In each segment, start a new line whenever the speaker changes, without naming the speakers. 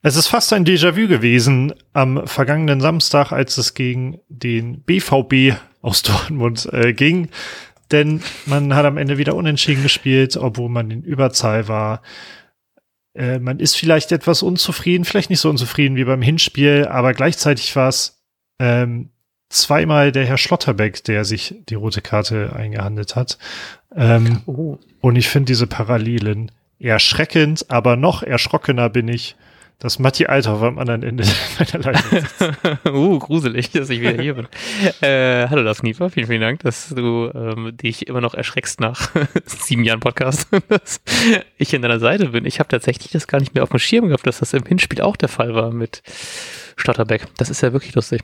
Es ist fast ein Déjà-vu gewesen am vergangenen Samstag, als es gegen den BVB aus Dortmund ging. Denn man hat am Ende wieder unentschieden gespielt, obwohl man in Überzahl war. Man ist vielleicht etwas unzufrieden, vielleicht nicht so unzufrieden wie beim Hinspiel, aber gleichzeitig war es zweimal der Herr Schlotterbeck, der sich die rote Karte eingehandelt hat. Und ich finde diese Parallelen erschreckend, aber noch erschrockener bin ich, dass Matti Althoff am anderen Ende meiner Leitung sitzt.
Gruselig, dass ich wieder hier bin. Hallo Lars Kniefer, vielen, vielen Dank, dass du dich immer noch erschreckst nach 7 Jahren Podcast, dass ich an deiner Seite bin. Ich habe tatsächlich das gar nicht mehr auf dem Schirm gehabt, dass das im Hinspiel auch der Fall war mit Schlotterbeck. Das ist ja wirklich lustig.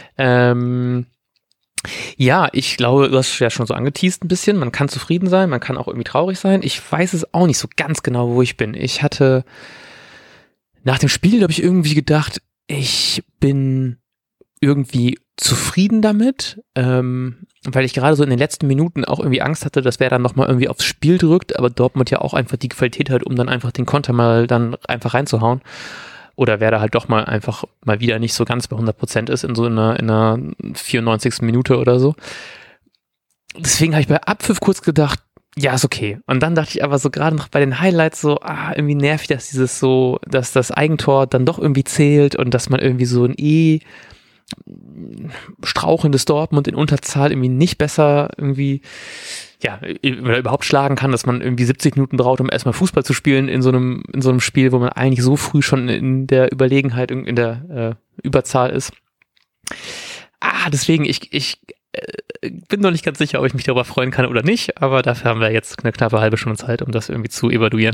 Ja, ich glaube, du hast ja schon so angeteast ein bisschen. Man kann zufrieden sein, man kann auch irgendwie traurig sein. Ich weiß es auch nicht so ganz genau, wo ich bin. Ich hatte nach dem Spiel, habe ich irgendwie gedacht, ich bin irgendwie zufrieden damit, weil ich gerade so in den letzten Minuten auch irgendwie Angst hatte, dass wer dann nochmal irgendwie aufs Spiel drückt, aber Dortmund ja auch einfach die Qualität hat, um dann einfach den Konter mal dann einfach reinzuhauen. Oder wer da halt doch mal einfach mal wieder nicht so ganz bei 100% ist in so einer 94. Minute oder so. Deswegen habe ich bei Abpfiff kurz gedacht, ja, ist okay. Und dann dachte ich aber so gerade noch bei den Highlights so, irgendwie nervig, dass das Eigentor dann doch irgendwie zählt und dass man irgendwie so ein strauchendes Dortmund in Unterzahl irgendwie nicht besser irgendwie, ja, überhaupt schlagen kann, dass man irgendwie 70 Minuten braucht, um erstmal Fußball zu spielen in so einem Spiel, wo man eigentlich so früh schon in der Überlegenheit, in der Überzahl ist. Deswegen, ich bin noch nicht ganz sicher, ob ich mich darüber freuen kann oder nicht, aber dafür haben wir jetzt eine knappe halbe Stunde Zeit, um das irgendwie zu evaluieren.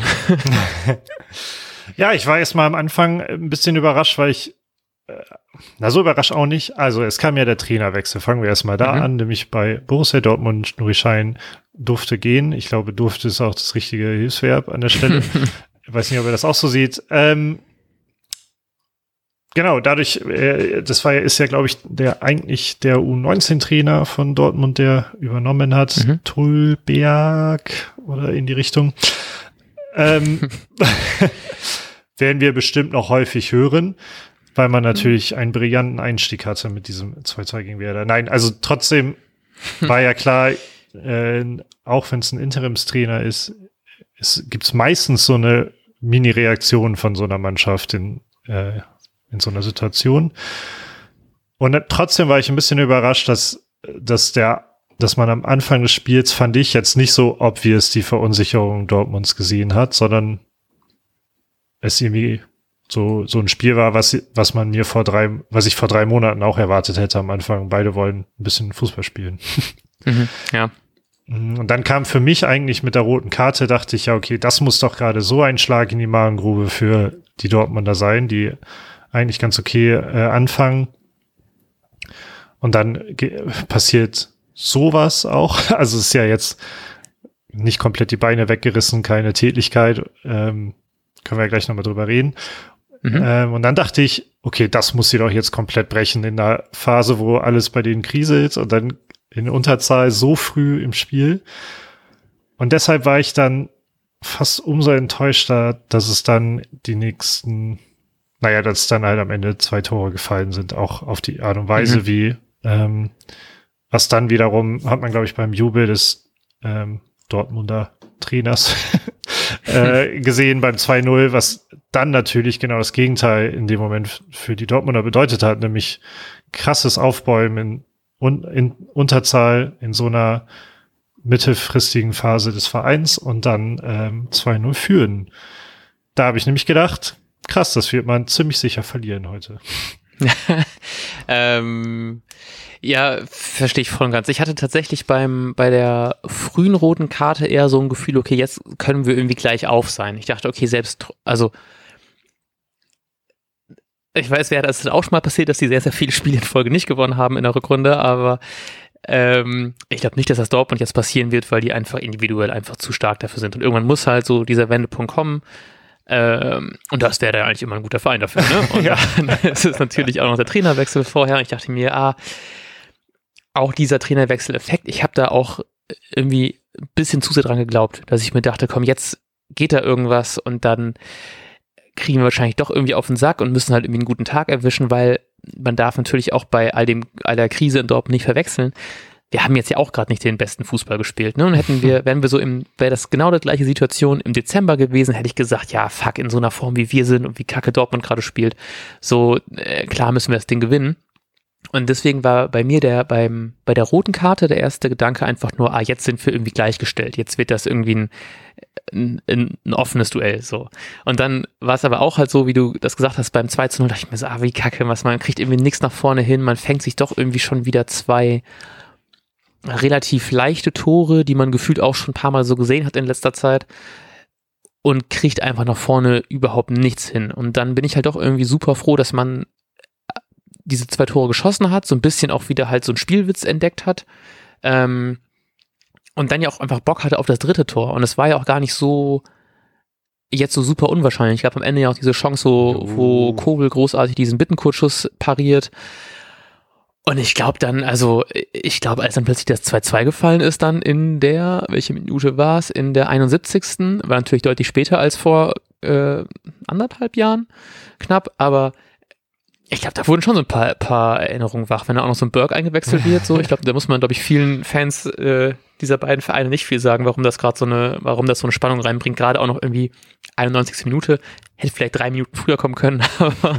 Ja, ich war erst mal am Anfang ein bisschen überrascht, weil ich so überrascht auch nicht. Also es kam ja der Trainerwechsel. Fangen wir erst mal da an, nämlich bei Borussia Dortmund. Nuri Sahin durfte gehen. Ich glaube, durfte ist auch das richtige Hilfsverb an der Stelle. Ich weiß nicht, ob er das auch so sieht. Genau, dadurch, ist ja, glaube ich, der U19-Trainer von Dortmund, der übernommen hat, Tulberg oder in die Richtung. Werden wir bestimmt noch häufig hören, weil man natürlich einen brillanten Einstieg hatte mit diesem 2-2 gegen Werder. Nein, also trotzdem war ja klar, auch wenn es ein Interimstrainer ist, gibt's meistens so eine Mini-Reaktion von so einer Mannschaft in so einer Situation. Und trotzdem war ich ein bisschen überrascht, dass man am Anfang des Spiels, fand ich, jetzt nicht so obvious die Verunsicherung Dortmunds gesehen hat, sondern es irgendwie so ein Spiel war, was ich vor 3 Monaten auch erwartet hätte am Anfang. Beide wollen ein bisschen Fußball spielen.
Ja.
Und dann kam für mich eigentlich mit der roten Karte, dachte ich, ja, okay, das muss doch gerade so ein Schlag in die Magengrube für die Dortmunder sein, die eigentlich ganz okay anfangen. Und dann passiert sowas auch. Also es ist ja jetzt nicht komplett die Beine weggerissen, keine Tätlichkeit. Können wir ja gleich nochmal drüber reden. Und dann dachte ich, okay, das muss sie doch jetzt komplett brechen in der Phase, wo alles bei denen kriselt und dann in Unterzahl so früh im Spiel. Und deshalb war ich dann fast umso enttäuschter, dass es dann dass dann halt am Ende 2 Tore gefallen sind, auch auf die Art und Weise, wie was dann wiederum, hat man, glaube ich, beim Jubel des Dortmunder Trainers gesehen beim 2-0, was dann natürlich genau das Gegenteil in dem Moment für die Dortmunder bedeutet hat, nämlich krasses Aufbäumen in Unterzahl in so einer mittelfristigen Phase des Vereins und dann 2-0 führen. Da habe ich nämlich gedacht, krass, das wird man ziemlich sicher verlieren heute.
Ja, verstehe ich voll und ganz. Ich hatte tatsächlich bei der frühen roten Karte eher so ein Gefühl, okay, jetzt können wir irgendwie gleich auf sein. Ich dachte, okay, ich weiß, wäre das auch schon mal passiert, dass die sehr, sehr viele Spiele in Folge nicht gewonnen haben in der Rückrunde, aber ich glaube nicht, dass das Dortmund jetzt passieren wird, weil die einfach individuell einfach zu stark dafür sind. Und irgendwann muss halt so dieser Wendepunkt kommen. Und das wäre ja eigentlich immer ein guter Verein dafür, ne? Und dann ist es natürlich auch noch der Trainerwechsel vorher. Ich dachte mir, auch dieser Trainerwechsel-Effekt, ich habe da auch irgendwie ein bisschen zu sehr dran geglaubt, dass ich mir dachte, komm, jetzt geht da irgendwas und dann kriegen wir wahrscheinlich doch irgendwie auf den Sack und müssen halt irgendwie einen guten Tag erwischen, weil man darf natürlich auch bei all der Krise in Dortmund nicht verwechseln. Wir haben jetzt ja auch gerade nicht den besten Fußball gespielt, ne? Und wäre das genau die gleiche Situation im Dezember gewesen, hätte ich gesagt, ja, fuck, in so einer Form, wie wir sind und wie kacke Dortmund gerade spielt, so, klar müssen wir das Ding gewinnen. Und deswegen war bei mir bei der roten Karte der erste Gedanke einfach nur, jetzt sind wir irgendwie gleichgestellt, jetzt wird das irgendwie ein offenes Duell, so. Und dann war es aber auch halt so, wie du das gesagt hast, beim 2:0 dachte ich mir so, wie kacke, man kriegt irgendwie nichts nach vorne hin, man fängt sich doch irgendwie schon wieder 2 relativ leichte Tore, die man gefühlt auch schon ein paar Mal so gesehen hat in letzter Zeit und kriegt einfach nach vorne überhaupt nichts hin. Und dann bin ich halt doch irgendwie super froh, dass man diese 2 Tore geschossen hat, so ein bisschen auch wieder halt so einen Spielwitz entdeckt hat und dann ja auch einfach Bock hatte auf das 3. Tor. Und es war ja auch gar nicht so jetzt so super unwahrscheinlich. Ich glaube am Ende ja auch diese Chance, wo Kobel großartig diesen Bittenkurzschuss pariert. Und ich glaube als dann plötzlich das 2:2 gefallen ist, dann welche Minute war es? In der 71. War natürlich deutlich später als vor 1,5 Jahren knapp, aber ich glaube, da wurden schon so ein paar Erinnerungen wach, wenn da auch noch so ein Burke eingewechselt wird. So, ich glaube, da muss man, vielen Fans dieser beiden Vereine nicht viel sagen, warum das so eine Spannung reinbringt. Gerade auch noch irgendwie 91. Minute, hätte vielleicht 3 Minuten früher kommen können, aber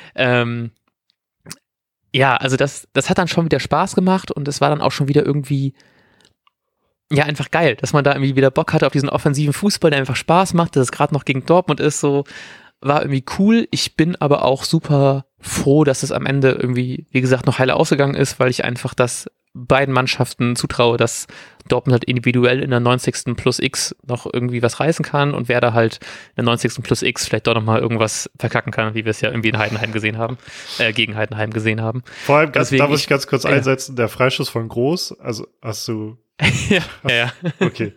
ja, also das hat dann schon wieder Spaß gemacht und es war dann auch schon wieder irgendwie, ja, einfach geil, dass man da irgendwie wieder Bock hatte auf diesen offensiven Fußball, der einfach Spaß macht, dass es gerade noch gegen Dortmund ist, so, war irgendwie cool. Ich bin aber auch super froh, dass es am Ende irgendwie, wie gesagt, noch heile ausgegangen ist, weil ich einfach das beiden Mannschaften zutraue, dass Dortmund halt individuell in der 90. plus X noch irgendwie was reißen kann und Werder halt in der 90. plus X vielleicht doch nochmal irgendwas verkacken kann, wie wir es ja irgendwie in Heidenheim gesehen haben, gegen Heidenheim gesehen haben.
Vor allem, da muss ich ganz kurz einsetzen, der Freischuss von Groß, also hast du...
ja.
Okay.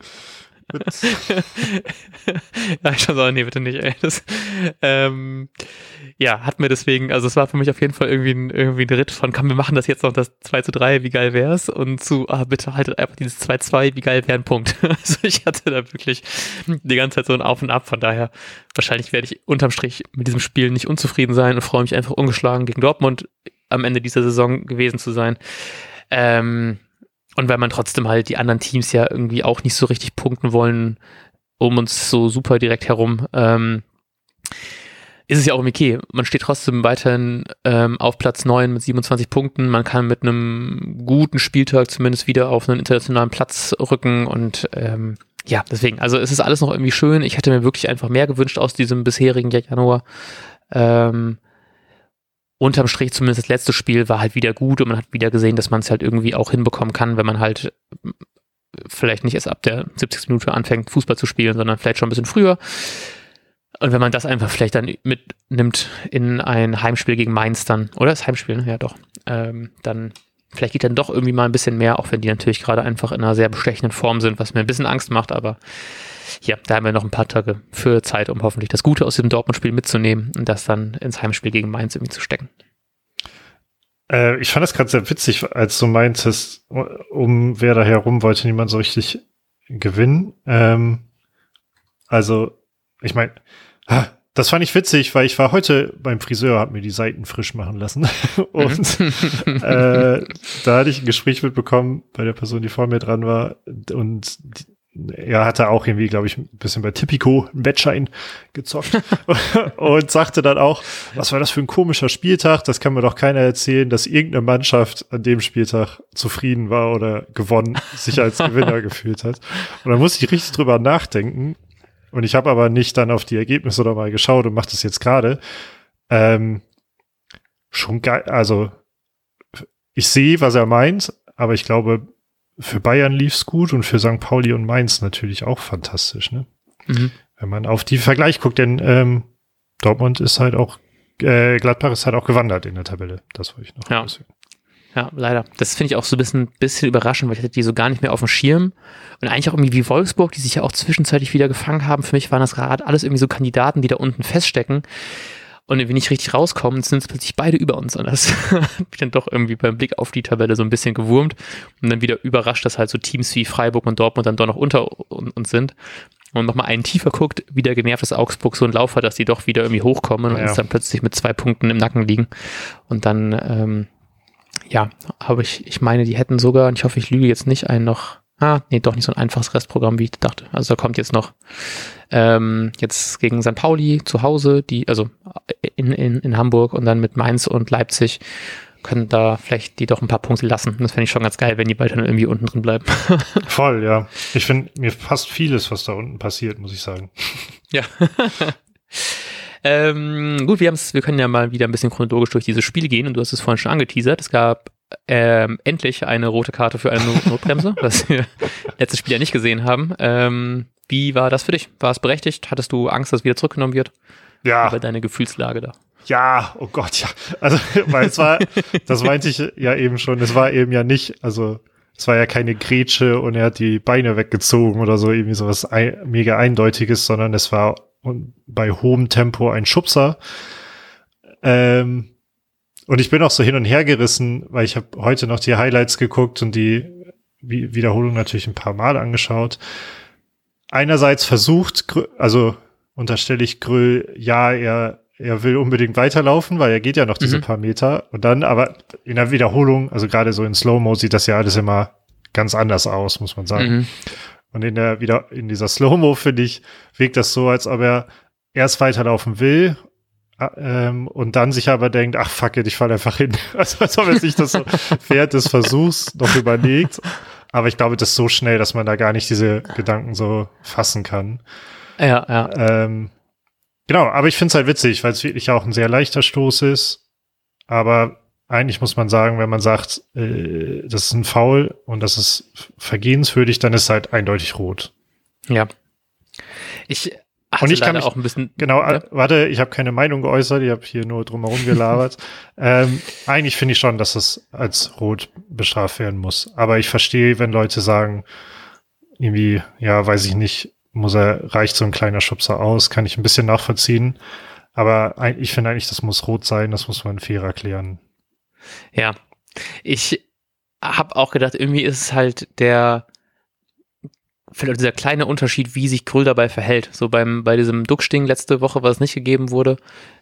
Ja, ich schon so, nee, bitte nicht, ey. Hat mir deswegen, also es war für mich auf jeden Fall irgendwie ein Ritt von, komm, wir machen das jetzt noch das 2:3, wie geil wär's? Und zu, bitte haltet einfach dieses 2:2, wie geil wäre ein Punkt. Also ich hatte da wirklich die ganze Zeit so ein Auf und Ab, von daher, wahrscheinlich werde ich unterm Strich mit diesem Spiel nicht unzufrieden sein und freue mich einfach ungeschlagen gegen Dortmund am Ende dieser Saison gewesen zu sein. Und weil man trotzdem halt die anderen Teams ja irgendwie auch nicht so richtig punkten wollen, um uns so super direkt herum, ist es ja auch okay. Man steht trotzdem weiterhin auf Platz 9 mit 27 Punkten. Man kann mit einem guten Spieltag zumindest wieder auf einen internationalen Platz rücken und deswegen, also es ist alles noch irgendwie schön. Ich hätte mir wirklich einfach mehr gewünscht aus diesem bisherigen Januar. Unterm Strich zumindest das letzte Spiel war halt wieder gut und man hat wieder gesehen, dass man es halt irgendwie auch hinbekommen kann, wenn man halt vielleicht nicht erst ab der 70. Minute anfängt, Fußball zu spielen, sondern vielleicht schon ein bisschen früher. Und wenn man das einfach vielleicht dann mitnimmt in ein Heimspiel gegen Mainz dann, oder das Heimspiel, ne? Ja doch, dann vielleicht geht dann doch irgendwie mal ein bisschen mehr, auch wenn die natürlich gerade einfach in einer sehr bestechenden Form sind, was mir ein bisschen Angst macht, aber ja, da haben wir noch ein paar Tage für Zeit, um hoffentlich das Gute aus diesem Dortmund-Spiel mitzunehmen und das dann ins Heimspiel gegen Mainz irgendwie zu stecken.
Ich fand das gerade sehr witzig, als du meintest, um Werder herum wollte niemand so richtig gewinnen. Also, ich meine, das fand ich witzig, weil ich war heute beim Friseur, hab mir die Seiten frisch machen lassen und da hatte ich ein Gespräch mitbekommen bei der Person, die vor mir dran war und er hatte auch irgendwie, glaube ich, ein bisschen bei Tipico einen Wettschein gezockt und sagte dann auch, was war das für ein komischer Spieltag? Das kann mir doch keiner erzählen, dass irgendeine Mannschaft an dem Spieltag zufrieden war oder gewonnen, sich als Gewinner gefühlt hat. Und dann musste ich richtig drüber nachdenken. Und ich habe aber nicht dann auf die Ergebnisse oder mal geschaut und mache das jetzt gerade. Schon geil, also ich sehe, was er meint, aber ich glaube, für Bayern lief's gut und für St. Pauli und Mainz natürlich auch fantastisch, ne? Mhm. Wenn man auf die Vergleich guckt, denn Dortmund ist halt auch, Gladbach ist halt auch gewandert in der Tabelle. Das wollte ich noch ausführen.
Ja, leider. Das finde ich auch so ein bisschen überraschend, weil ich hatte die so gar nicht mehr auf dem Schirm. Und eigentlich auch irgendwie wie Wolfsburg, die sich ja auch zwischenzeitlich wieder gefangen haben. Für mich waren das gerade alles irgendwie so Kandidaten, die da unten feststecken. und wenn wir nicht richtig rauskommen, sind es plötzlich beide über uns. Und das hat mich dann doch irgendwie beim Blick auf die Tabelle so ein bisschen gewurmt und dann wieder überrascht, dass halt so Teams wie Freiburg und Dortmund dann doch noch unter uns sind. Und nochmal einen tiefer guckt, wieder genervt, dass Augsburg so einen Lauf hat, dass die doch wieder irgendwie hochkommen und uns dann plötzlich mit 2 Punkten im Nacken liegen. Und dann, aber ich meine, die hätten sogar, und ich hoffe, ich lüge jetzt nicht, doch nicht so ein einfaches Restprogramm, wie ich dachte. Also da kommt jetzt noch jetzt gegen St. Pauli zu Hause, also in Hamburg und dann mit Mainz und Leipzig können da vielleicht die doch ein paar Punkte lassen. Das fände ich schon ganz geil, wenn die beide dann irgendwie unten drin bleiben.
Voll, ja. Ich finde, mir passt vieles, was da unten passiert, muss ich sagen.
Ja. Gut, wir können ja mal wieder ein bisschen chronologisch durch dieses Spiel gehen und du hast es vorhin schon angeteasert. Es gab endlich eine rote Karte für eine Notbremse, was wir letztes Spiel ja nicht gesehen haben. Wie war das für dich? War es berechtigt? Hattest du Angst, dass wieder zurückgenommen wird?
Ja.
Über deine Gefühlslage da?
Ja, oh Gott, ja. Also, weil das meinte ich ja eben schon, es war eben ja nicht, also es war ja keine Grätsche und er hat die Beine weggezogen oder so, irgendwie sowas mega Eindeutiges, sondern es war bei hohem Tempo ein Schubser. Und ich bin auch so hin und her gerissen, weil ich habe heute noch die Highlights geguckt und die Wiederholung natürlich ein paar Mal angeschaut. Einerseits versucht, also unterstelle ich Gröll, ja, er will unbedingt weiterlaufen, weil er geht ja noch diese paar Meter. Und dann aber in der Wiederholung, also gerade so in Slow-Mo sieht das ja alles immer ganz anders aus, muss man sagen. Und in dieser Slow-Mo, finde ich, wirkt das so, als ob er erst weiterlaufen will und dann sich aber denkt, ach fuck it, ich falle einfach hin. Also als ob er sich das so während des Versuchs noch überlegt. Aber ich glaube, das ist so schnell, dass man da gar nicht diese Gedanken so fassen kann.
Ja.
Genau, aber ich finde es halt witzig, weil es wirklich auch ein sehr leichter Stoß ist. Aber eigentlich muss man sagen, wenn man sagt, das ist ein Foul und das ist vergehenswürdig, dann ist es halt eindeutig rot.
Ja. Ich kann auch ein bisschen...
Genau, warte, ich habe keine Meinung geäußert, ich habe hier nur drumherum gelabert. Eigentlich finde ich schon, dass es als rot bestraft werden muss. Aber ich verstehe, wenn Leute sagen, irgendwie, ja, weiß ich nicht, reicht so ein kleiner Schubser aus, kann ich ein bisschen nachvollziehen. Aber ich finde eigentlich, das muss rot sein, das muss man fair erklären.
Ja, ich habe auch gedacht, irgendwie ist es halt dieser kleine Unterschied, wie sich Gröll dabei verhält. So bei diesem Ducksch-Ding letzte Woche, was nicht gegeben wurde,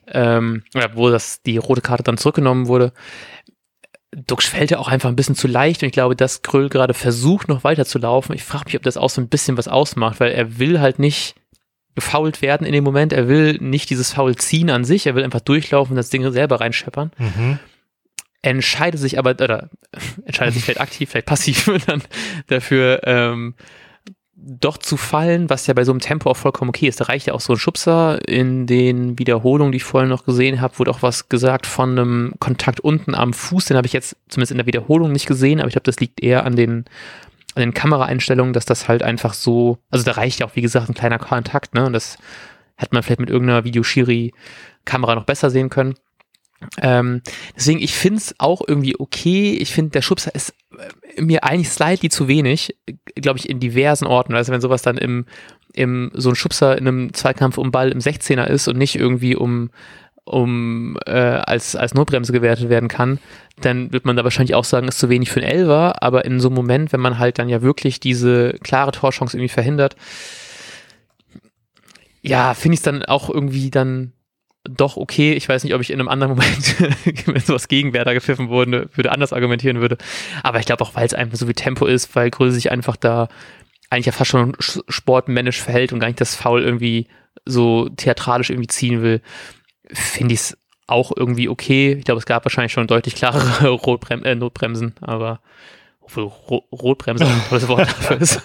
wo die rote Karte dann zurückgenommen wurde. Ducksch fällt ja auch einfach ein bisschen zu leicht und ich glaube, dass Gröll gerade versucht, noch weiter zu laufen. Ich frage mich, ob das auch so ein bisschen was ausmacht, weil er will halt nicht gefoult werden in dem Moment. Er will nicht dieses Foul ziehen an sich, er will einfach durchlaufen und das Ding selber reinscheppern. Entscheidet sich vielleicht aktiv, vielleicht passiv dann dafür, doch zu fallen, was ja bei so einem Tempo auch vollkommen okay ist. Da reicht ja auch so ein Schubser. In den Wiederholungen, die ich vorhin noch gesehen habe, wurde auch was gesagt von einem Kontakt unten am Fuß. Den habe ich jetzt zumindest in der Wiederholung nicht gesehen, aber ich glaube, das liegt eher an den Kameraeinstellungen, dass das halt einfach so, also da reicht ja auch, wie gesagt, ein kleiner Kontakt, ne? Und das hätte man vielleicht mit irgendeiner Videoschiri-Kamera noch besser sehen können. Deswegen, ich finde es auch irgendwie okay. Ich finde, der Schubser ist mir eigentlich slightly zu wenig, glaube ich, in diversen Orten. Also wenn sowas dann so ein Schubser in einem Zweikampf um Ball im 16er ist und nicht irgendwie als Notbremse gewertet werden kann, dann wird man da wahrscheinlich auch sagen, ist zu wenig für einen Elfer, aber in so einem Moment, wenn man halt dann ja wirklich diese klare Torchance irgendwie verhindert, ja, finde ich es dann auch irgendwie dann doch okay. Ich weiß nicht, ob ich in einem anderen Moment, wenn sowas gegen Werder gepfiffen würde, anders argumentieren würde. Aber ich glaube auch, weil es einfach so viel Tempo ist, weil Gröll sich einfach da eigentlich ja fast schon sportmännisch verhält und gar nicht das Foul irgendwie so theatralisch irgendwie ziehen will, finde ich es auch irgendwie okay. Ich glaube, es gab wahrscheinlich schon deutlich klarere Notbremsen, aber obwohl Rotbremse ein tolles Wort dafür ist.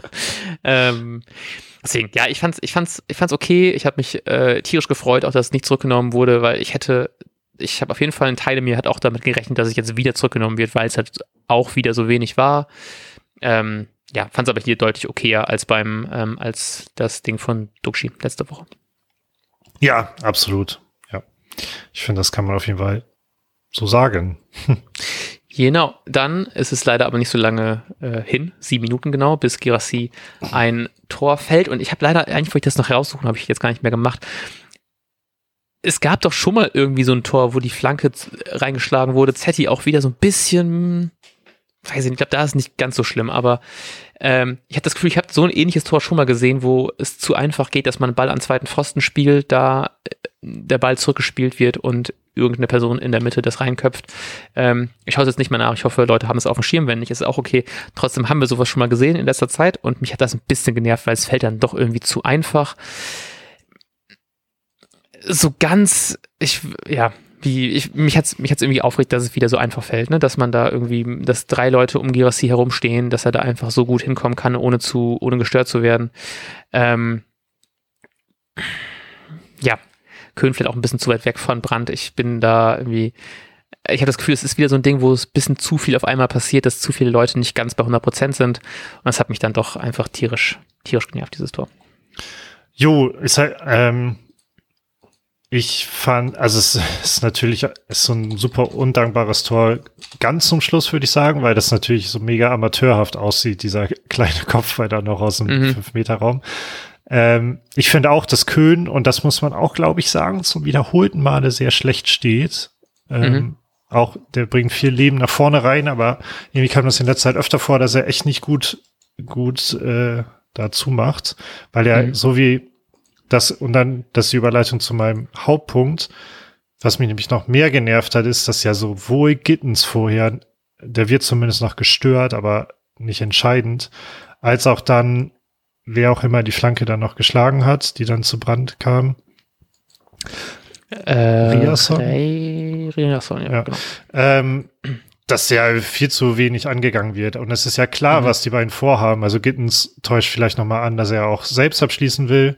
Deswegen, ja, ich fand's okay. Ich habe mich tierisch gefreut, auch dass es nicht zurückgenommen wurde, weil ich habe auf jeden Fall einen Teil in mir hat auch damit gerechnet, dass es jetzt wieder zurückgenommen wird, weil es halt auch wieder so wenig war. Ja, fand es aber hier deutlich okayer als als das Ding von Duxchi letzte Woche.
Ja, absolut. Ja, ich finde, das kann man auf jeden Fall so sagen.
Genau, dann ist es leider aber nicht so lange hin, 7 Minuten genau, bis Guirassy ein Tor fällt. Und ich habe leider, eigentlich wollte ich das noch heraussuchen, habe ich jetzt gar nicht mehr gemacht. es gab doch schon mal irgendwie so ein Tor, wo die Flanke reingeschlagen wurde. Zetti auch wieder so ein bisschen, weiß ich nicht, ich glaube, da ist es nicht ganz so schlimm, aber ich habe das Gefühl, ich habe so ein ähnliches Tor schon mal gesehen, wo es zu einfach geht, dass man einen Ball an zweiten Pfosten spielt, da der Ball zurückgespielt wird und irgendeine Person in der Mitte das reinköpft. Ich schaue es jetzt nicht mehr nach. Ich hoffe, Leute haben es auf dem Schirm. Wenn nicht, ist es auch okay. Trotzdem haben wir sowas schon mal gesehen in letzter Zeit und mich hat das ein bisschen genervt, weil es fällt dann doch irgendwie zu einfach. So ganz, mich hat's irgendwie aufgeregt, dass es wieder so einfach fällt, ne? Dass man da irgendwie, dass 3 Leute um Guirassy herumstehen, dass er da einfach so gut hinkommen kann, ohne gestört zu werden. Köhn vielleicht auch ein bisschen zu weit weg von Brandt. Ich habe das Gefühl, es ist wieder so ein Ding, wo es ein bisschen zu viel auf einmal passiert, dass zu viele Leute nicht ganz bei 100% sind. Und das hat mich dann doch einfach tierisch genervt, dieses Tor.
Jo, ich fand, also es ist natürlich so ein super undankbares Tor ganz zum Schluss, würde ich sagen, weil das natürlich so mega amateurhaft aussieht, dieser kleine Kopfball da noch aus dem 5-Meter-Raum. Ich finde auch, dass Köhn, und das muss man auch, glaube ich, sagen, zum wiederholten Male sehr schlecht steht. Auch, der bringt viel Leben nach vorne rein, aber irgendwie kam das in letzter Zeit öfter vor, dass er echt nicht gut dazu macht, weil er so wie das, und dann, das ist die Überleitung zu meinem Hauptpunkt, was mich nämlich noch mehr genervt hat, ist, dass ja sowohl Gittens vorher, der wird zumindest noch gestört, aber nicht entscheidend, als auch dann wer auch immer die Flanke dann noch geschlagen hat, die dann zu Brandt kam. Riasson, ja. Genau. Dass ja viel zu wenig angegangen wird. Und es ist ja klar, was die beiden vorhaben. Also Gittens täuscht vielleicht nochmal an, dass er auch selbst abschließen will.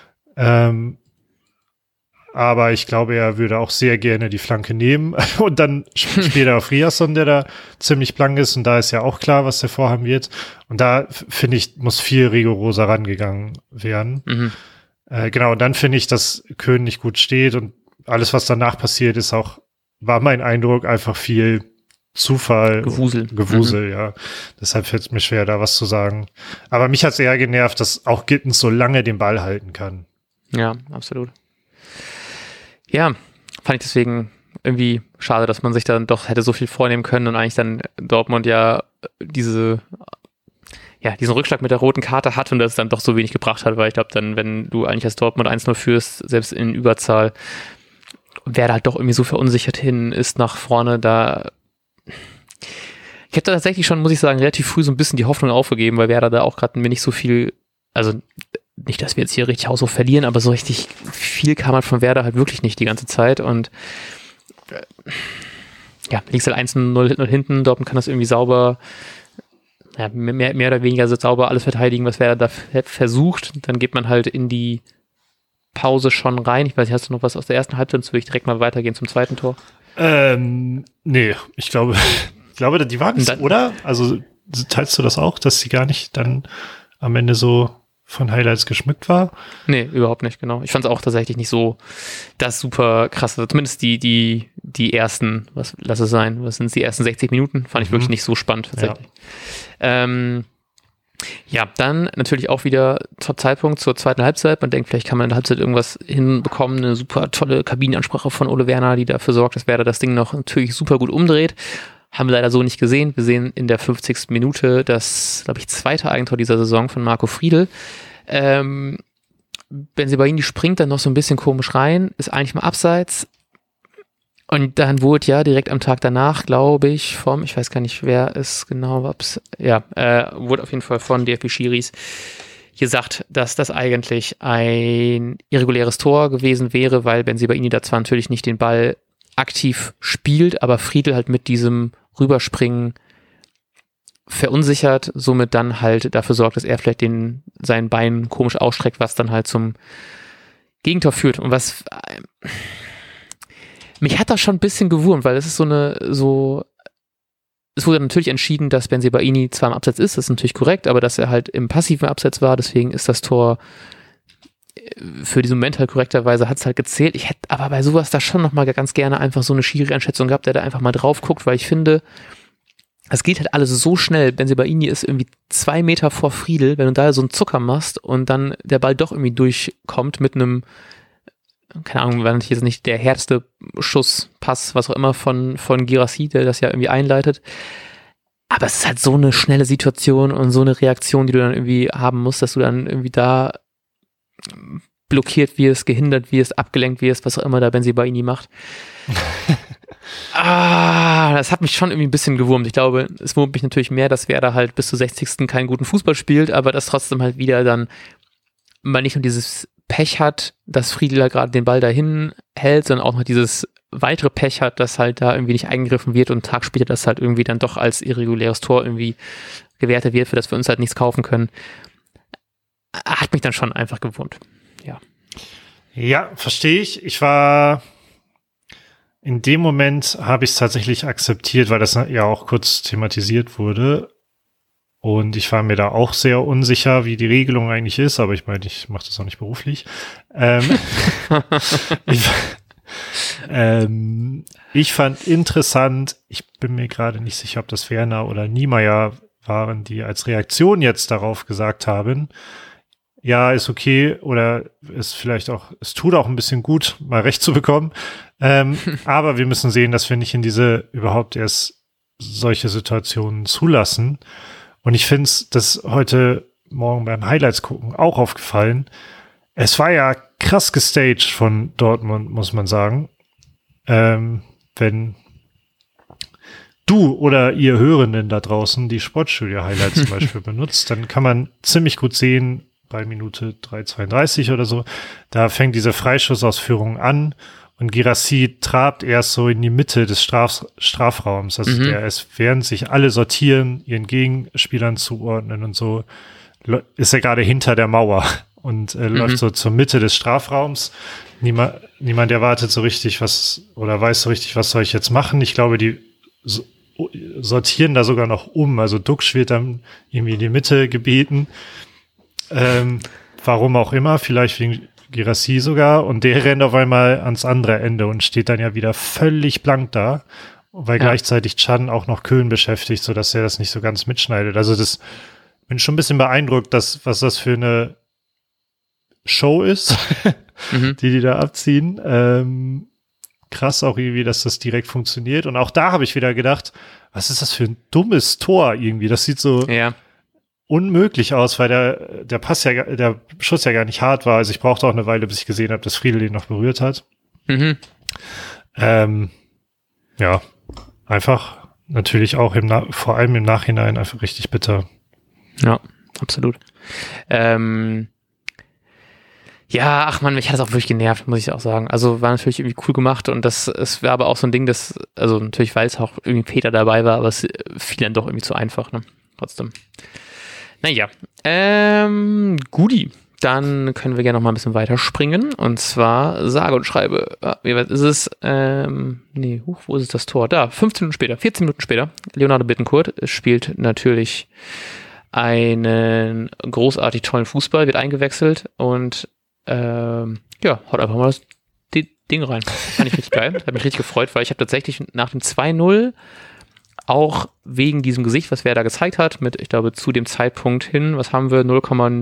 Aber ich glaube, er würde auch sehr gerne die Flanke nehmen. Und dann spielt er auf Riasson, der da ziemlich blank ist. Und da ist ja auch klar, was der vorhaben wird. Und da, finde ich, muss viel rigoroser rangegangen werden. Genau, und dann finde ich, dass Köhn nicht gut steht. Und alles, was danach passiert, war mein Eindruck, einfach viel Zufall. Gewusel, ja. Deshalb fällt es mir schwer, da was zu sagen. Aber mich hat es eher genervt, dass auch Gittens so lange den Ball halten kann.
Ja, absolut. Ja, fand ich deswegen irgendwie schade, dass man sich dann doch hätte so viel vornehmen können und eigentlich dann Dortmund ja diesen Rückschlag mit der roten Karte hat und das dann doch so wenig gebracht hat, weil ich glaube dann, wenn du eigentlich als Dortmund 1-0 führst, selbst in Überzahl, wer da halt doch irgendwie so verunsichert hin ist nach vorne, da ich habe da tatsächlich schon, muss ich sagen, relativ früh so ein bisschen die Hoffnung aufgegeben, weil Werder da auch gerade mir nicht so viel, also nicht, dass wir jetzt hier richtig haushoch verlieren, aber so richtig viel kam halt von Werder halt wirklich nicht die ganze Zeit und liegst halt 1-0 hinten, Dortmund kann das irgendwie sauber, mehr oder weniger so sauber alles verteidigen, was Werder da versucht, dann geht man halt in die Pause schon rein. Ich weiß nicht, hast du noch was aus der ersten Halbzeit, sonst würde ich direkt mal weitergehen zum zweiten Tor.
Nee, ich glaube, die waren es, oder? Also teilst du das auch, dass sie gar nicht dann am Ende so von Highlights geschmückt war?
Nee, überhaupt nicht, genau. Ich fand es auch tatsächlich nicht so das super krasse. Zumindest die ersten, lass es sein, was sind die ersten 60 Minuten? Fand ich wirklich nicht so spannend tatsächlich. Dann natürlich auch wieder Zeitpunkt zur zweiten Halbzeit. Man denkt, vielleicht kann man in der Halbzeit irgendwas hinbekommen. Eine super tolle Kabinenansprache von Ole Werner, die dafür sorgt, dass Werder das Ding noch natürlich super gut umdreht. Haben wir leider so nicht gesehen. Wir sehen in der 50. Minute das, glaube ich, zweite Eigentor dieser Saison von Marco Friedl. Bensebaini springt dann noch so ein bisschen komisch rein, ist eigentlich mal abseits. Und dann wurde ja direkt am Tag danach, glaube ich, ich weiß gar nicht, wer es genau war, wurde auf jeden Fall von DFB-Schiris gesagt, dass das eigentlich ein irreguläres Tor gewesen wäre, weil Bensebaini da zwar natürlich nicht den Ball aktiv spielt, aber Friedl halt mit diesem Rüberspringen verunsichert, somit dann halt dafür sorgt, dass er vielleicht sein Bein komisch ausstreckt, was dann halt zum Gegentor führt. Und was mich hat das schon ein bisschen gewurmt, weil es ist es wurde natürlich entschieden, dass Bensebaini zwar im Abseits ist, das ist natürlich korrekt, aber dass er halt im passiven Abseits war, deswegen ist das Tor für diesen Moment halt korrekterweise hat es halt gezählt. Ich hätte aber bei sowas da schon nochmal ganz gerne einfach so eine Schiri-Einschätzung gehabt, der da einfach mal drauf guckt, weil ich finde, es geht halt alles so schnell. Bensebaini ist irgendwie 2 Meter vor Friedl, wenn du da so einen Zucker machst und dann der Ball doch irgendwie durchkommt mit einem keine Ahnung, war natürlich jetzt nicht der härteste Schuss, Pass, was auch immer von Guirassy, der das ja irgendwie einleitet. Aber es ist halt so eine schnelle Situation und so eine Reaktion, die du dann irgendwie haben musst, dass du dann irgendwie da blockiert wirst, gehindert wirst, abgelenkt wirst, was auch immer da Bensebaini macht. Das hat mich schon irgendwie ein bisschen gewurmt. Ich glaube, es wurmt mich natürlich mehr, dass Werder halt bis zur 60. keinen guten Fußball spielt, aber dass trotzdem halt wieder dann man nicht nur dieses Pech hat, dass Friedler gerade den Ball dahin hält, sondern auch noch dieses weitere Pech hat, dass halt da irgendwie nicht eingegriffen wird und einen Tag später das halt irgendwie dann doch als irreguläres Tor irgendwie gewertet wird, für das wir uns halt nichts kaufen können. Hat mich dann schon einfach gewurmt.
Ja, verstehe ich. In dem Moment habe ich es tatsächlich akzeptiert, weil das ja auch kurz thematisiert wurde. Und ich war mir da auch sehr unsicher, wie die Regelung eigentlich ist, aber ich meine, ich mache das auch nicht beruflich. Ich fand interessant, ich bin mir gerade nicht sicher, ob das Werner oder Niemeyer waren, die als Reaktion jetzt darauf gesagt haben, ja, ist okay oder ist vielleicht auch, es tut auch ein bisschen gut, mal recht zu bekommen. Aber wir müssen sehen, dass wir nicht in überhaupt erst solche Situationen zulassen. Und ich finde es, das heute Morgen beim Highlights gucken auch aufgefallen. Es war ja krass gestaged von Dortmund, muss man sagen. Wenn du oder ihr Hörenden da draußen die Sportstudio-Highlights zum Beispiel benutzt, dann kann man ziemlich gut sehen, bei Minute 3,32 oder so, da fängt diese Freischussausführung an und Guirassy trabt erst so in die Mitte des Strafraums. Also der ist, während sich alle sortieren, ihren Gegenspielern zuordnen und so, ist er gerade hinter der Mauer und läuft so zur Mitte des Strafraums. Niemand erwartet so richtig, weiß so richtig, was soll ich jetzt machen. Ich glaube, die sortieren da sogar noch um. Also Duxch wird dann irgendwie in die Mitte gebeten. Warum auch immer, vielleicht wegen Guirassy sogar, und der rennt auf einmal ans andere Ende und steht dann ja wieder völlig blank da, weil gleichzeitig Can auch noch Köln beschäftigt, sodass er das nicht so ganz mitschneidet. Also bin schon ein bisschen beeindruckt, was das für eine Show ist, die da abziehen. Krass auch irgendwie, dass das direkt funktioniert. Und auch da habe ich wieder gedacht, was ist das für ein dummes Tor irgendwie? Das sieht so unmöglich aus, weil der Schuss ja gar nicht hart war. Also ich brauchte auch eine Weile, bis ich gesehen habe, dass Friedel ihn noch berührt hat. Ja, einfach natürlich auch vor allem im Nachhinein einfach richtig bitter.
Ja, absolut. Ja, ach man, mich hat das auch wirklich genervt, muss ich auch sagen. Also war natürlich irgendwie cool gemacht und es war aber auch so ein Ding, also natürlich, weil es auch irgendwie Peter dabei war, aber es fiel dann doch irgendwie zu einfach, ne? Trotzdem. Naja, Guti. Dann können wir gerne noch mal ein bisschen weiter springen. Und zwar sage und schreibe, wie weit ist es? Wo ist das Tor? Da, 14 Minuten später. Leonardo Bittencourt spielt natürlich einen großartig tollen Fußball, wird eingewechselt und haut einfach mal das Ding rein. Fand ich richtig geil. Hat mich richtig gefreut, weil ich habe tatsächlich nach dem 2-0 auch wegen diesem Gesicht, was wer da gezeigt hat, mit, ich glaube, zu dem Zeitpunkt hin, was haben wir,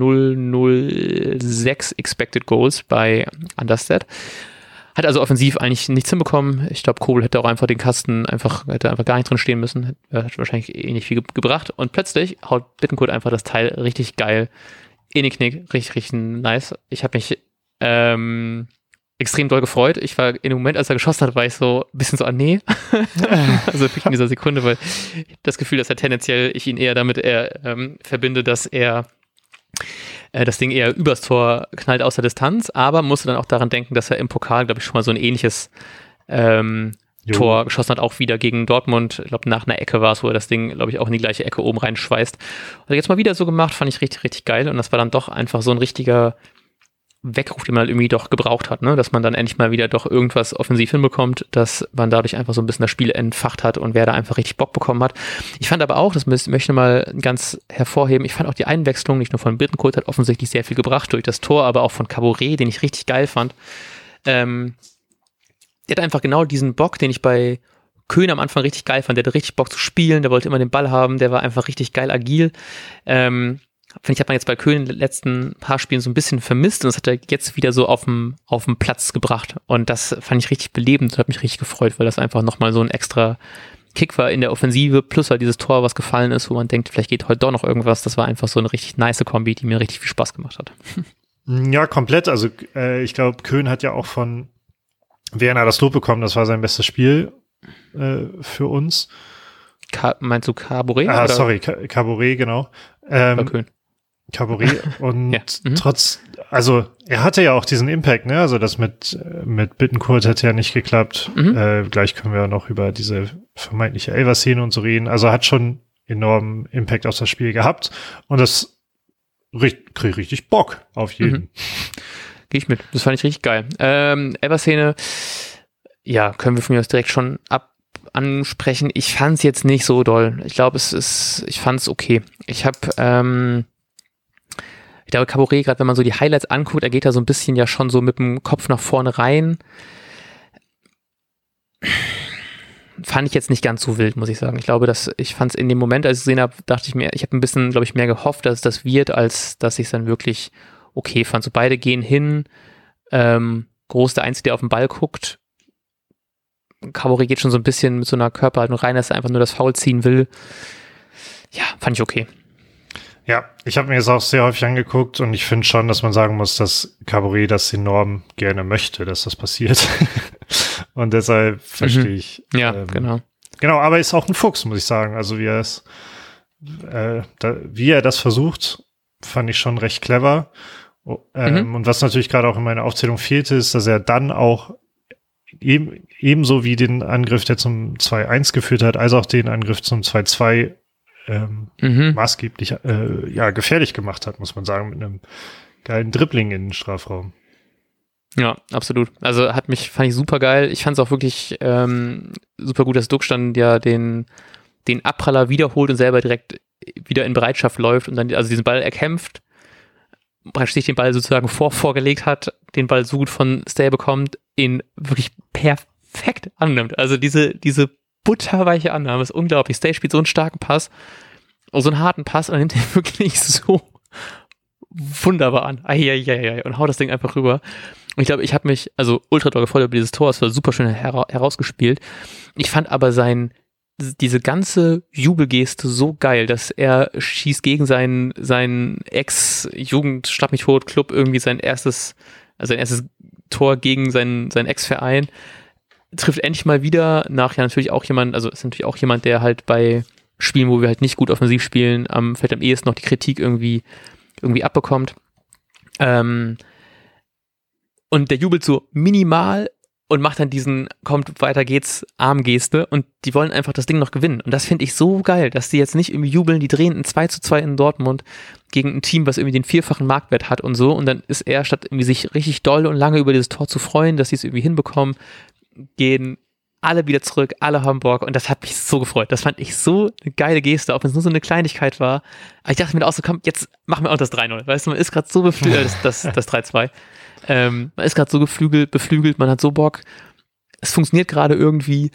0,006 Expected Goals bei Understat. Hat also offensiv eigentlich nichts hinbekommen. Ich glaube, Kobel hätte auch einfach den Kasten hätte einfach gar nicht drin stehen müssen. Hat wahrscheinlich nicht viel gebracht. Und plötzlich haut Bittencourt einfach das Teil richtig geil in den Knick. Richtig, richtig nice. Ich habe mich extrem doll gefreut. Ich war in dem Moment, als er geschossen hat, war ich so ein bisschen so, nee. Also wirklich in dieser Sekunde, weil ich hab das Gefühl, dass ich ihn eher damit verbinde, dass er das Ding eher übers Tor knallt aus der Distanz, aber musste dann auch daran denken, dass er im Pokal, glaube ich, schon mal so ein ähnliches Tor geschossen hat, auch wieder gegen Dortmund. Ich glaube, nach einer Ecke war es, wo er das Ding, glaube ich, auch in die gleiche Ecke oben reinschweißt. Also jetzt mal wieder so gemacht, fand ich richtig, richtig geil und das war dann doch einfach so ein richtiger Weckruf, den man halt irgendwie doch gebraucht hat, ne? Dass man dann endlich mal wieder doch irgendwas offensiv hinbekommt, dass man dadurch einfach so ein bisschen das Spiel entfacht hat und wer da einfach richtig Bock bekommen hat. Ich fand aber auch, das möchte ich mal ganz hervorheben, ich fand auch die Einwechslung nicht nur von Bittencourt hat offensichtlich sehr viel gebracht durch das Tor, aber auch von Caboret, den ich richtig geil fand. Der hat einfach genau diesen Bock, den ich bei Köhn am Anfang richtig geil fand. Der hatte richtig Bock zu spielen, der wollte immer den Ball haben, der war einfach richtig geil agil. finde ich, hat man jetzt bei Köln in den letzten paar Spielen so ein bisschen vermisst und das hat er jetzt wieder so auf dem Platz gebracht. Und das fand ich richtig belebend und hat mich richtig gefreut, weil das einfach nochmal so ein extra Kick war in der Offensive, plus halt dieses Tor, was gefallen ist, wo man denkt, vielleicht geht heute doch noch irgendwas. Das war einfach so eine richtig nice Kombi, die mir richtig viel Spaß gemacht hat.
Ja, komplett. Also ich glaube, Köln hat ja auch von Werner das Lob bekommen. Das war sein bestes Spiel für uns.
Meinst du Caboret?
Ah, sorry, Caboret, genau.
Köln.
Caboret und
ja.
Also er hatte ja auch diesen Impact, ne? Also das mit Bittencourt hätte ja nicht geklappt. Gleich können wir noch über diese vermeintliche Elfer-Szene und so reden. Also hat schon enormen Impact auf das Spiel gehabt und das kriegt richtig Bock auf jeden.
Gehe ich mit. Das fand ich richtig geil. Elfer-Szene, ja, können wir von mir aus direkt schon ansprechen. Ich fand es jetzt nicht so doll. Ich glaube, ich fand es okay. Ich glaube, Caboret, gerade wenn man so die Highlights anguckt, er geht da so ein bisschen ja schon so mit dem Kopf nach vorne rein. Fand ich jetzt nicht ganz so wild, muss ich sagen. Ich glaube, ich fand es in dem Moment, als ich es gesehen habe, dachte ich mir, ich habe ein bisschen, glaube ich, mehr gehofft, dass es das wird, als dass ich es dann wirklich okay fand. So beide gehen hin, Groß der Einzige, der auf den Ball guckt. Caboret geht schon so ein bisschen mit so einer Körperhaltung rein, dass er einfach nur das Foul ziehen will. Ja, fand ich okay.
Ja, ich habe mir das auch sehr häufig angeguckt und ich finde schon, dass man sagen muss, dass Caboret das enorm gerne möchte, dass das passiert. Und deshalb verstehe ich.
Ja, genau.
Genau, aber ist auch ein Fuchs, muss ich sagen. Also wie er das versucht, fand ich schon recht clever. Und was natürlich gerade auch in meiner Aufzählung fehlte, ist, dass er dann auch ebenso wie den Angriff, der zum 2-1 geführt hat, als auch den Angriff zum 2-2 maßgeblich gefährlich gemacht hat, muss man sagen, mit einem geilen Dribbling in den Strafraum.
Ja, absolut. Also fand ich super geil. Ich fand es auch wirklich super gut, dass Duckstein ja den Abpraller wiederholt und selber direkt wieder in Bereitschaft läuft und dann also diesen Ball erkämpft, sich den Ball sozusagen vorgelegt hat, den Ball so gut von Stay bekommt, ihn wirklich perfekt annimmt. Also diese butterweiche Annahme ist unglaublich. Stay spielt so einen starken Pass, so einen harten Pass und dann nimmt er wirklich so wunderbar an. Und haut das Ding einfach rüber. Und ich glaube, ich habe mich also ultra doll gefreut über dieses Tor. Es war super schön herausgespielt. Ich fand aber diese ganze Jubelgeste so geil, dass er schießt gegen seinen Ex-Jugend-Schlag-mich-tot-Club irgendwie sein erstes Tor gegen seinen Ex-Verein. Trifft endlich mal wieder nach natürlich auch jemand, also ist natürlich auch jemand, der halt bei Spielen, wo wir halt nicht gut offensiv spielen, vielleicht am ehesten noch die Kritik irgendwie abbekommt. Und der jubelt so minimal und macht dann kommt, weiter geht's, Armgeste und die wollen einfach das Ding noch gewinnen. Und das finde ich so geil, dass die jetzt nicht irgendwie jubeln, die drehen ein 2-2 in Dortmund gegen ein Team, was irgendwie den 4-fachen Marktwert hat und so. Und dann ist er, statt irgendwie sich richtig doll und lange über dieses Tor zu freuen, dass sie es irgendwie hinbekommen, gehen alle wieder zurück, alle Hamburg und das hat mich so gefreut. Das fand ich so eine geile Geste, auch wenn es nur so eine Kleinigkeit war. Aber ich dachte mir auch so, komm, jetzt machen wir auch das 3-0. Weißt du, man ist gerade so beflügelt, das 3-2. Man ist gerade so beflügelt, man hat so Bock. Es funktioniert gerade irgendwie.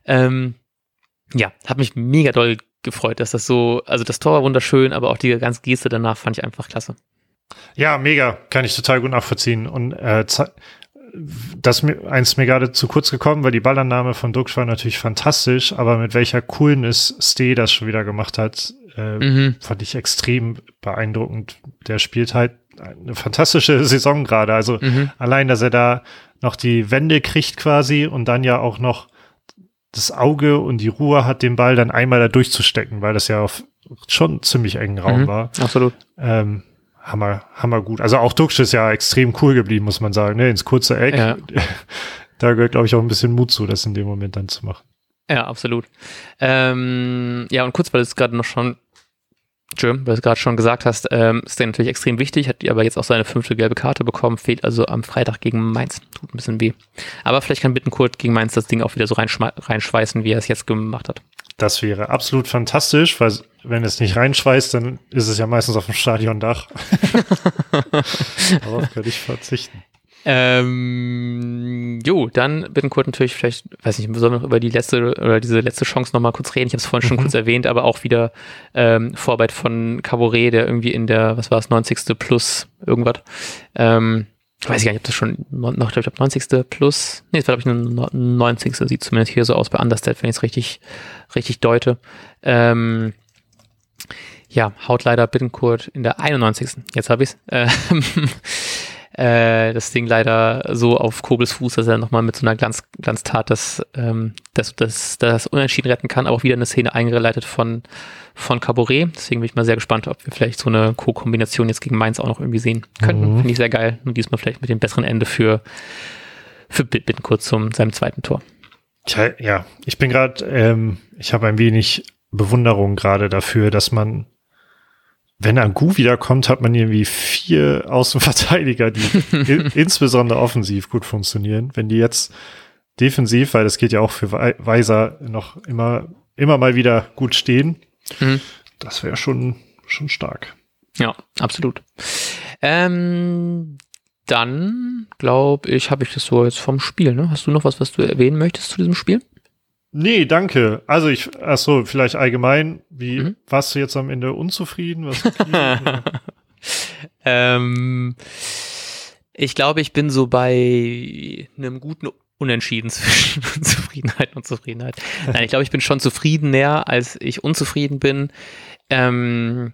Hat mich mega doll gefreut, dass das so, also das Tor war wunderschön, aber auch die ganze Geste danach fand ich einfach klasse.
Ja, mega. Kann ich total gut nachvollziehen. Und das ist mir gerade zu kurz gekommen, weil die Ballannahme von Duxch war natürlich fantastisch, aber mit welcher Coolness Stay das schon wieder gemacht hat, fand ich extrem beeindruckend. Der spielt halt eine fantastische Saison gerade. Also allein, dass er da noch die Wende kriegt quasi und dann ja auch noch das Auge und die Ruhe hat, den Ball dann einmal da durchzustecken, weil das ja auf schon ziemlich engen Raum war.
Absolut.
Hammer gut. Also auch Duxch ist ja extrem cool geblieben, muss man sagen, ne? Ins kurze Eck. Ja. Da gehört, glaube ich, auch ein bisschen Mut zu, das in dem Moment dann zu machen.
Ja, absolut. Und kurz, weil du es gerade schon gesagt hast, ist der natürlich extrem wichtig, hat aber jetzt auch seine 5. gelbe Karte bekommen, fehlt also am Freitag gegen Mainz. Tut ein bisschen weh. Aber vielleicht kann Bittencourt gegen Mainz das Ding auch wieder so reinschweißen, wie er es jetzt gemacht hat.
Das wäre absolut fantastisch, weil wenn es nicht reinschweißt, dann ist es ja meistens auf dem Stadiondach. Darauf könnte ich verzichten.
Dann Bittencourt natürlich vielleicht, weiß nicht, sollen wir noch über die letzte oder diese letzte Chance nochmal kurz reden. Ich habe es vorhin schon kurz erwähnt, aber auch wieder Vorarbeit von Caboret, der irgendwie in der, 90. plus irgendwas. Ich weiß gar nicht, ob das schon noch, ich glaube 90. plus, nee, es war glaube ich eine 90. Sieht zumindest hier so aus bei Understat, wenn ich es richtig deute. Haut leider Bittencourt in der 91. Jetzt habe ich es. Das Ding leider so auf Kobels Fuß, dass er nochmal mit so einer Glanztat das Unentschieden retten kann, aber auch wieder eine Szene eingeleitet von Caboret. Deswegen bin ich mal sehr gespannt, ob wir vielleicht so eine Co-Kombination jetzt gegen Mainz auch noch irgendwie sehen könnten. Finde ich sehr geil. Nur diesmal vielleicht mit dem besseren Ende für Bittencourt seinem zweiten Tor.
Tja, ja, ich bin gerade, ich habe ein wenig Bewunderung gerade dafür, dass man, wenn Angu wiederkommt, hat man irgendwie 4 Außenverteidiger, die insbesondere offensiv gut funktionieren. Wenn die jetzt defensiv, weil das geht ja auch für Weiser, noch immer mal wieder gut stehen, das wäre schon stark.
Ja, absolut. Dann, glaube ich, habe ich das so jetzt vom Spiel. Ne? Hast du noch was du erwähnen möchtest zu diesem Spiel?
Nee, danke. Also vielleicht allgemein, warst du jetzt am Ende unzufrieden? Was
ich glaube, ich bin so bei einem guten Unentschieden zwischen Zufriedenheit und Zufriedenheit. Nein, ich glaube, ich bin schon zufriedener, als ich unzufrieden bin. Man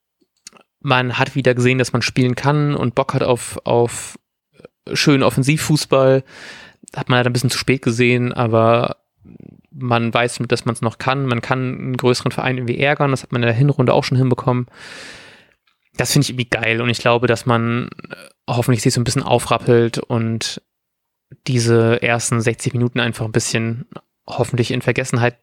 hat wieder gesehen, dass man spielen kann und Bock hat auf schönen Offensivfußball. Hat man halt ein bisschen zu spät gesehen, aber man weiß, dass man es noch kann. Man kann einen größeren Verein irgendwie ärgern. Das hat man in der Hinrunde auch schon hinbekommen. Das finde ich irgendwie geil. Und ich glaube, dass man hoffentlich sich so ein bisschen aufrappelt und diese ersten 60 Minuten einfach ein bisschen hoffentlich in Vergessenheit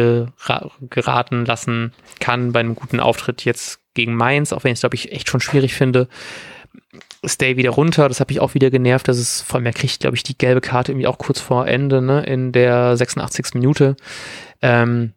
geraten lassen kann bei einem guten Auftritt jetzt gegen Mainz, auch wenn ich es, glaube ich, echt schon schwierig finde. Stay wieder runter, das hat mich auch wieder genervt, dass es, vor allem er kriegt, glaube ich, die gelbe Karte irgendwie auch kurz vor Ende, ne, in der 86. Minute. Ist dann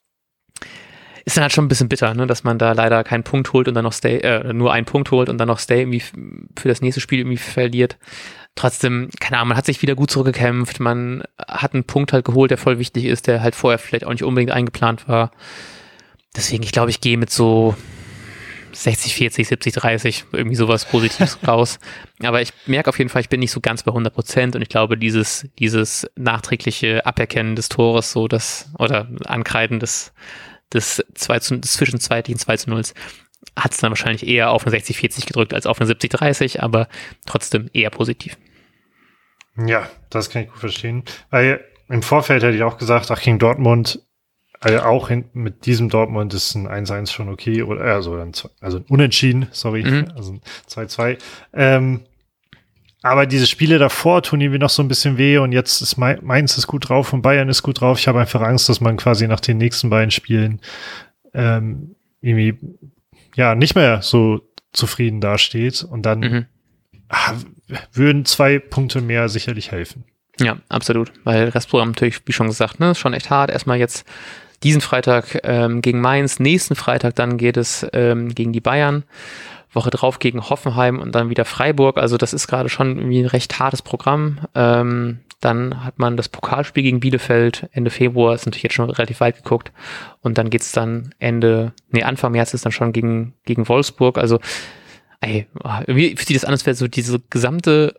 halt schon ein bisschen bitter, ne, dass man da leider keinen Punkt holt und dann noch nur einen Punkt holt und dann noch Stay irgendwie für das nächste Spiel irgendwie verliert. Trotzdem, keine Ahnung, man hat sich wieder gut zurückgekämpft, man hat einen Punkt halt geholt, der voll wichtig ist, der halt vorher vielleicht auch nicht unbedingt eingeplant war. Deswegen, ich glaube, ich gehe mit so 60, 40, 70, 30, irgendwie sowas Positives raus. Aber ich merke auf jeden Fall, ich bin nicht so ganz bei 100% und ich glaube, dieses nachträgliche Aberkennen des Tores, oder Ankreiden des zwischenzeitlichen 2:0 hat es dann wahrscheinlich eher auf eine 60-40 gedrückt als auf eine 70-30, aber trotzdem eher positiv.
Ja, das kann ich gut verstehen. Weil im Vorfeld hätte ich auch gesagt, gegen Dortmund, auch mit diesem Dortmund ist ein 1-1 schon okay, oder also ein Unentschieden, sorry, also ein 2-2. Aber diese Spiele davor tun irgendwie noch so ein bisschen weh und jetzt ist Mainz ist gut drauf und Bayern ist gut drauf. Ich habe einfach Angst, dass man quasi nach den nächsten beiden Spielen irgendwie nicht mehr so zufrieden dasteht und dann würden 2 Punkte mehr sicherlich helfen.
Ja, absolut, weil Restprogramm natürlich, wie schon gesagt, ne, ist schon echt hart. Erstmal jetzt diesen Freitag gegen Mainz, nächsten Freitag dann geht es gegen die Bayern, Woche drauf gegen Hoffenheim und dann wieder Freiburg. Also das ist gerade schon irgendwie ein recht hartes Programm. Dann hat man das Pokalspiel gegen Bielefeld Ende Februar, ist natürlich jetzt schon relativ weit geguckt. Und dann geht's dann Anfang März ist dann schon gegen Wolfsburg. Also irgendwie fühlt sich das an, als wäre so diese gesamte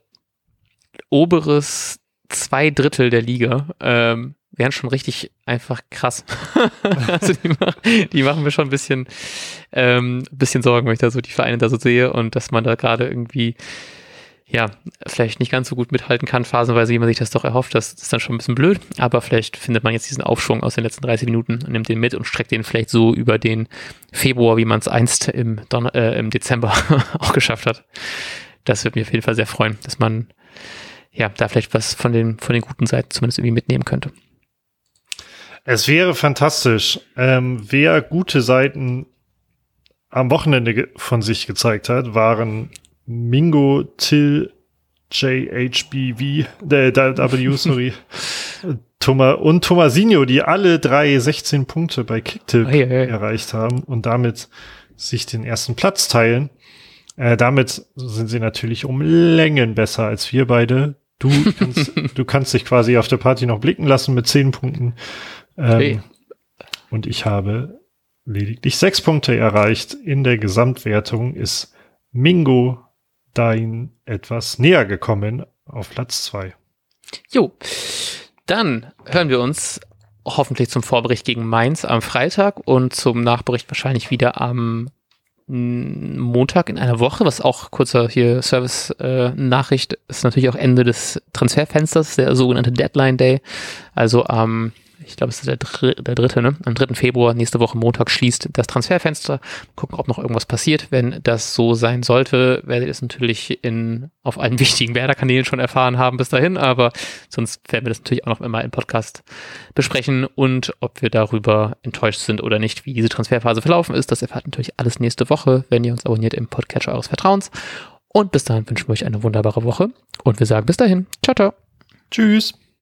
oberes 2/3 der Liga wären schon richtig einfach krass. Also die machen mir schon ein bisschen Sorgen, wenn ich da so die Vereine da so sehe und dass man da gerade irgendwie vielleicht nicht ganz so gut mithalten kann, phasenweise, wie man sich das doch erhofft. Das ist dann schon ein bisschen blöd, aber vielleicht findet man jetzt diesen Aufschwung aus den letzten 30 Minuten und nimmt den mit und streckt den vielleicht so über den Februar, wie man es einst im Dezember auch geschafft hat. Das würde mich auf jeden Fall sehr freuen, dass man da vielleicht was von den guten Seiten zumindest irgendwie mitnehmen könnte.
Es wäre fantastisch, wer gute Seiten am Wochenende von sich gezeigt hat, waren Mingo, Till, JHBW, und Tomasinho, die alle 3 16 Punkte bei Kicktipp erreicht haben und damit sich den ersten Platz teilen. Damit sind sie natürlich um Längen besser als wir beide. Du kannst dich quasi auf der Party noch blicken lassen mit 10 Punkten.
Okay.
Und ich habe lediglich 6 Punkte erreicht. In der Gesamtwertung ist Mingo dahin etwas näher gekommen auf Platz 2.
Jo, dann hören wir uns hoffentlich zum Vorbericht gegen Mainz am Freitag und zum Nachbericht wahrscheinlich wieder am Montag in einer Woche, was auch kurzer hier Service-Nachricht ist natürlich auch Ende des Transferfensters, der sogenannte Deadline Day. Also ich glaube, es ist der dritte, ne? Am 3. Februar, nächste Woche Montag, schließt das Transferfenster. Gucken, ob noch irgendwas passiert. Wenn das so sein sollte, werdet ihr es natürlich auf allen wichtigen Werder-Kanälen schon erfahren haben bis dahin, aber sonst werden wir das natürlich auch noch immer im Podcast besprechen und ob wir darüber enttäuscht sind oder nicht, wie diese Transferphase verlaufen ist. Das erfahrt natürlich alles nächste Woche, wenn ihr uns abonniert im Podcatcher eures Vertrauens. Und bis dahin wünschen wir euch eine wunderbare Woche und wir sagen bis dahin. Ciao, ciao.
Tschüss.